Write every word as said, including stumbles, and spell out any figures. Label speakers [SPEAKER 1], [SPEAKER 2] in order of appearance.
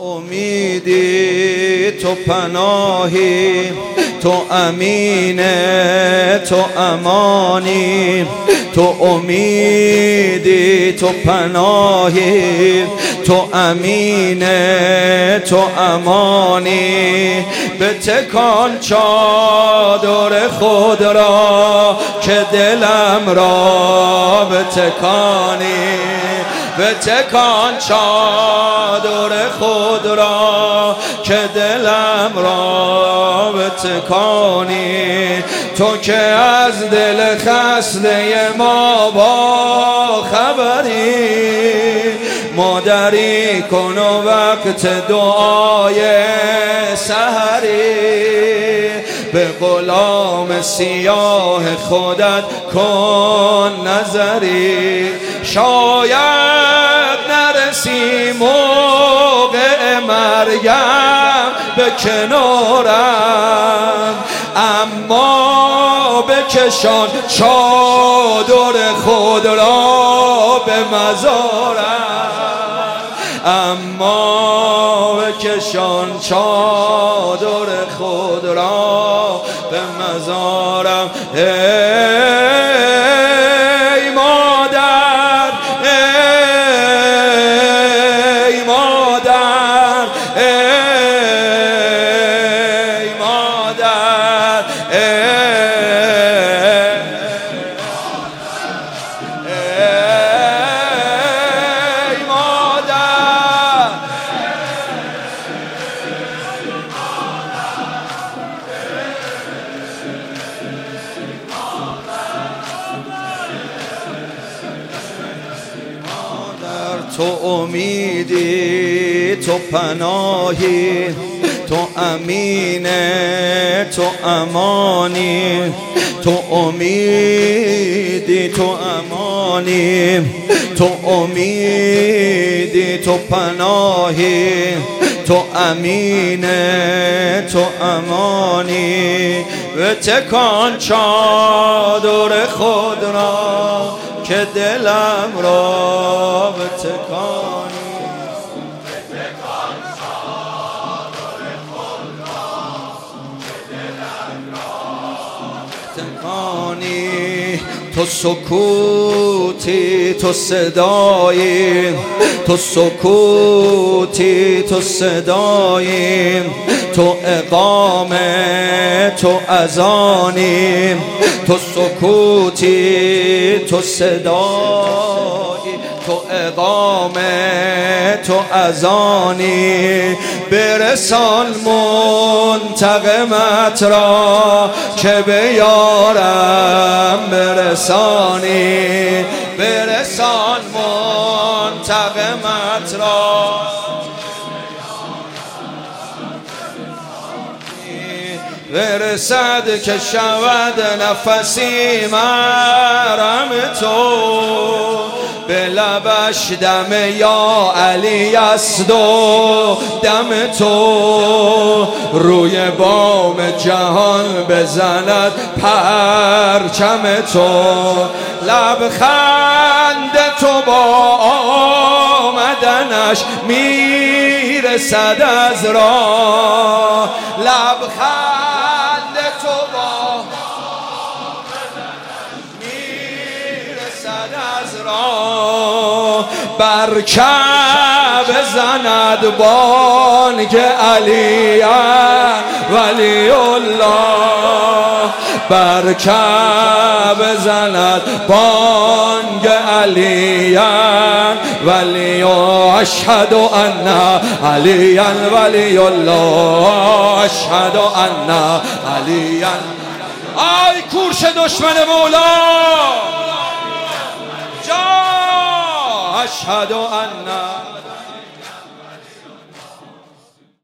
[SPEAKER 1] امیدی، تو پناهی، تو امینه، تو امانی. تو امیدی، تو پناهی، تو امینه، تو امانی. بتکان چادر خود را که دلم را بتکانی. بتکان چادر خود را که دلم را بتکانی. تو که از دل خسته ما با خبری، مادری کن و وقت دعای سحری. به غلام سیاه خودت کن نظری. شاید نرسی موقع مریم به کنارم، اما بکشان چادر خود را به مزارم. اما بکشان چادر خود را به مزارم. ای مادر، ای مادر، ای مادر، ای مادر. تو امیدی، تو پناهی، تو امینه، تو امانی. تو امیدی، تو امانی، تو امیدی، تو پناهی، تو امینه، تو امانی. بتکان چادر خود را که دلم را بتکانی. بتکان چادر خود را که دلم را بتکانی. تو سکوتی، تو صدایی، تو سکوتی، تو صدایی. تو اقامه، تو اذانی. تو سکوتی، تو صدایی، تو اقامه، تو اذانی. برسان منتقمت را که به یارم برسانی. برسان منتقمت را برسد که شود نفسی مرم تو. به لبش دم یا علی است و دم تو. روی بام جهان بزند پرچم تو. لبخند تو با آمدنش میرسد از راه. لبخند تو با میرسد از راه. بر کعبه زند بانگ علی ولی الله. بر کعبه زند بانگ علی ولی اشهد ان علی ولی الله. اشهد ان علی. آی کورش دشمن مولا جا. اشهد ان